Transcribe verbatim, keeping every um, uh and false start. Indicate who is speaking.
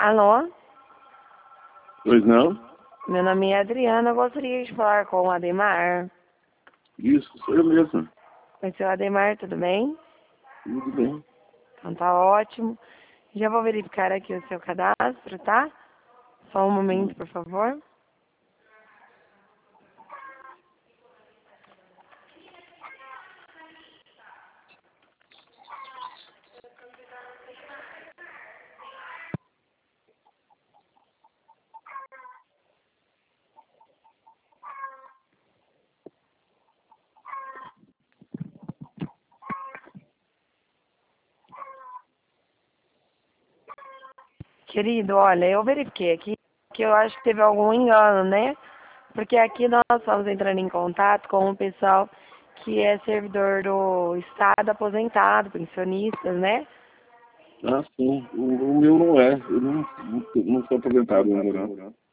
Speaker 1: Alô?
Speaker 2: Pois não?
Speaker 1: Meu nome é Adriana, eu gostaria de falar com o Ademar.
Speaker 2: Isso, sou eu mesmo.
Speaker 1: Oi, seu Ademar, tudo bem?
Speaker 2: Tudo bem.
Speaker 1: Então tá ótimo. Já vou verificar aqui o seu cadastro, tá? Só um momento, por favor. Querido, olha, eu verifiquei aqui que eu acho que teve algum engano, né? Porque aqui nós estamos entrando em contato com o pessoal que é servidor do Estado aposentado, pensionistas, né?
Speaker 2: Ah, sim. O, o meu não é. Eu não, não, não sou aposentado ainda, não.